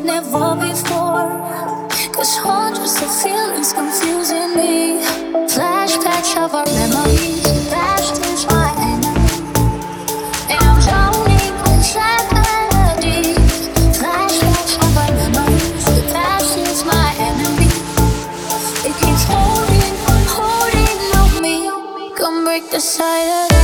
never before. Cause hundreds of feelings confusing me. Flashbacks of our memories. The past is my enemy, and I'm drowning in sad melodies. Flashbacks of our memories. The past is my enemy. It keeps holding on me. Come break the silence.